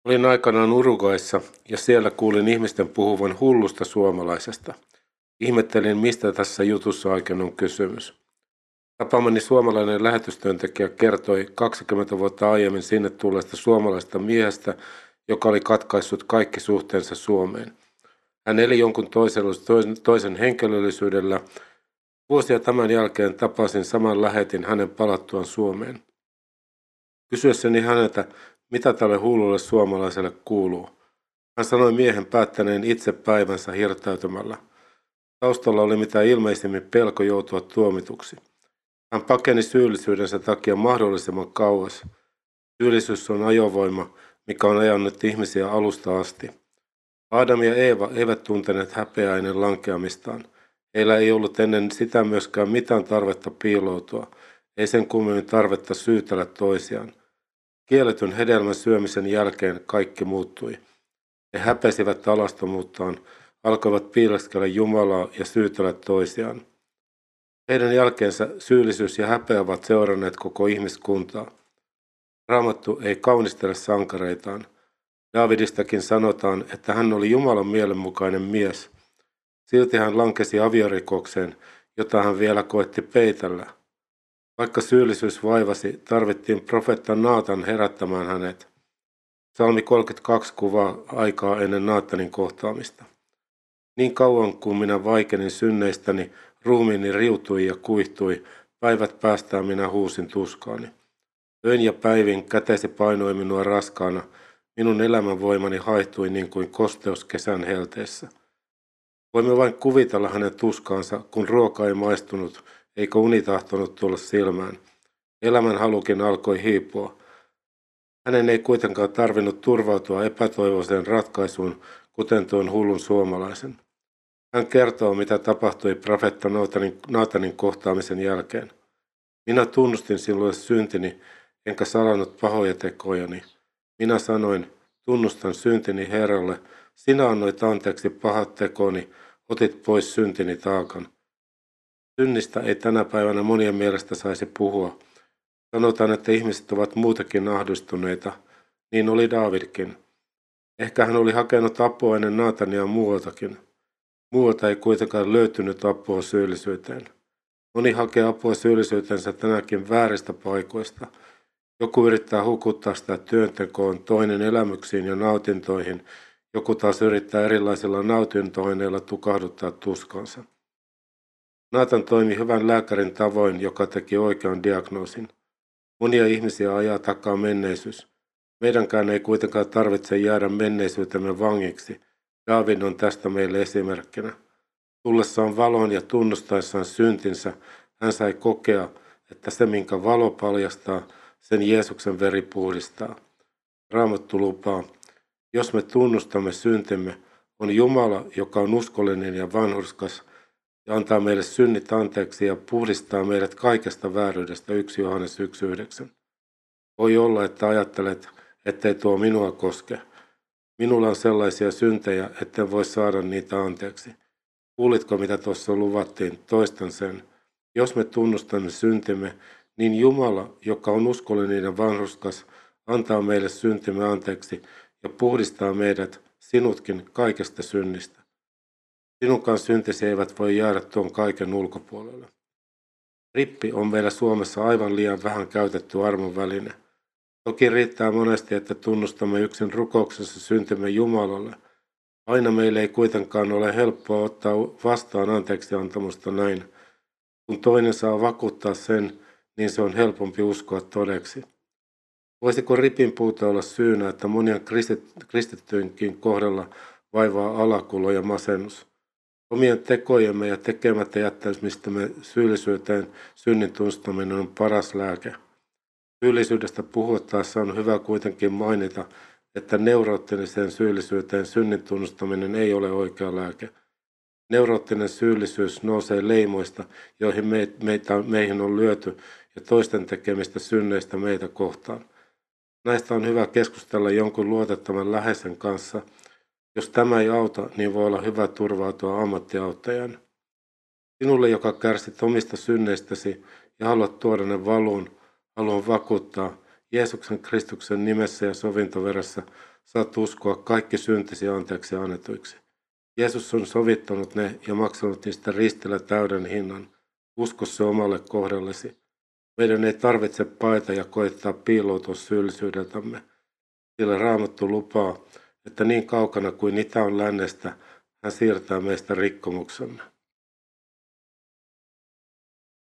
Olin aikanaan Uruguayssa ja siellä kuulin ihmisten puhuvan hullusta suomalaisesta. Ihmettelin, mistä tässä jutussa oikein on kysymys. Tapaamani suomalainen lähetystyöntekijä kertoi 20 vuotta aiemmin sinne tulleesta suomalaisesta miehestä, joka oli katkaissut kaikki suhteensa Suomeen. Hän eli jonkun toisen henkilöllisyydellä. Vuosia tämän jälkeen tapasin saman lähetin hänen palattuaan Suomeen. Kysyessäni häneltä, mitä tälle hullulle suomalaiselle kuuluu. Hän sanoi miehen päättäneen itse päivänsä hirttäytymällä. Taustalla oli mitä ilmeisimmin pelko joutua tuomituksi. Hän pakeni syyllisyydensä takia mahdollisimman kauas. Syyllisyys on ajovoima, mikä on ajanut ihmisiä alusta asti. Adam ja Eeva eivät tunteneet häpeää ennen lankeamistaan. Heillä ei ollut ennen sitä myöskään mitään tarvetta piiloutua, ei sen kummemmin tarvetta syytellä toisiaan. Kielletyn hedelmän syömisen jälkeen kaikki muuttui. He häpesivät alastomuuttaan, alkoivat piileskellä Jumalaa ja syytellä toisiaan. Heidän jälkeensä syyllisyys ja häpeä ovat seuranneet koko ihmiskuntaa. Raamattu ei kaunistele sankareitaan. Daavidistakin sanotaan, että hän oli Jumalan mielenmukainen mies. Silti hän lankesi aviorikokseen, jota hän vielä koetti peitellä. Vaikka syyllisyys vaivasi, tarvittiin profeetta Naatan herättämään hänet. Psalmi 32 kuvaa aikaa ennen Naatanin kohtaamista. Niin kauan kuin minä vaikenin synneistäni, ruumiini riutui ja kuihtui, päivät päästään minä huusin tuskaani. Öin ja päivin kätesi painoi minua raskaana, minun elämänvoimani haihtui niin kuin kosteus kesän helteessä. Voimme vain kuvitella hänen tuskaansa, kun ruoka ei maistunut, eikä uni tahtonut tulla silmään. Elämän halukin alkoi hiipua. Hänen ei kuitenkaan tarvinnut turvautua epätoivoiseen ratkaisuun, kuten tuon hullun suomalaisen. Hän kertoo, mitä tapahtui profeetta Naatanin kohtaamisen jälkeen. Minä tunnustin sinulle syntini, enkä salannut pahoja tekojani. Minä sanoin, tunnustan syntini Herralle, sinä annoit anteeksi pahat tekoni, otit pois syntini taakan. Synnistä ei tänä päivänä monien mielestä saisi puhua. Sanotaan, että ihmiset ovat muutakin ahdistuneita, niin oli Daavidkin. Ehkä hän oli hakenut apua ennen Naatania muualtakin. Muualta ei kuitenkaan löytynyt apua syyllisyyteen. Moni hakee apua syyllisyytensä tänäkin vääristä paikoista. Joku yrittää hukuttaa sitä työntekoon, toinen elämyksiin ja nautintoihin. Joku taas yrittää erilaisilla nautintoaineilla tukahduttaa tuskansa. Naatan toimi hyvän lääkärin tavoin, joka teki oikean diagnoosin. Monia ihmisiä ajaa takaa menneisyys. Meidänkään ei kuitenkaan tarvitse jäädä menneisyytemme vangiksi. Daavid on tästä meille esimerkkinä. Tullessaan valoon ja tunnustaessaan syntinsä, hän sai kokea, että se minkä valo paljastaa, sen Jeesuksen veri puhdistaa. Raamattu lupaa, jos me tunnustamme syntimme, on Jumala, joka on uskollinen ja vanhurskas, ja antaa meille synnit anteeksi ja puhdistaa meidät kaikesta vääryydestä. 1 Johannes 1.9. Voi olla, että ajattelet, ettei tuo minua koske. Minulla on sellaisia syntejä, etten voi saada niitä anteeksi. Kuulitko, mitä tuossa luvattiin? Toistan sen. Jos me tunnustamme syntimme, niin Jumala, joka on uskollinen ja vanhurskas, antaa meille syntimme anteeksi ja puhdistaa meidät, sinutkin, kaikesta synnistä. Sinunkaan syntisi eivät voi jäädä tuon kaiken ulkopuolelle. Rippi on meillä Suomessa aivan liian vähän käytetty armon väline. Toki riittää monesti, että tunnustamme yksin rukouksessa syntimme Jumalalle. Aina meille ei kuitenkaan ole helppoa ottaa vastaan anteeksiantamusta näin. Kun toinen saa vakuuttaa sen, niin se on helpompi uskoa todeksi. Voisiko ripin puute olla syynä, että monien kristittyinkin kohdalla vaivaa alakulo ja masennus? Omien tekojemme ja tekemättä jättäytymistämme syyllisyyteen synnin tunnustaminen on paras lääke. Syyllisyydestä puhuttaessa on hyvä kuitenkin mainita, että neuroottiseen syyllisyyteen synnin tunnustaminen ei ole oikea lääke. Neuroottinen syyllisyys nousee leimoista, joihin meihin on lyöty, ja toisten tekemistä synneistä meitä kohtaan. Näistä on hyvä keskustella jonkun luotettavan läheisen kanssa. Jos tämä ei auta, niin voi olla hyvä turvautua ammattiauttajan. Sinulle, joka kärsit omista synneistäsi ja haluat tuoda ne valuun, haluan vakuuttaa, Jeesuksen Kristuksen nimessä ja sovintoveressä saat uskoa kaikki syntisi anteeksi annetuiksi. Jeesus on sovittanut ne ja maksanut niistä ristillä täyden hinnan. Usko se omalle kohdallesi. Meidän ei tarvitse paeta ja koettaa piiloutua syyllisyydeltämme, sillä Raamattu lupaa, että niin kaukana kuin itä on lännestä, hän siirtää meistä rikkomuksemme.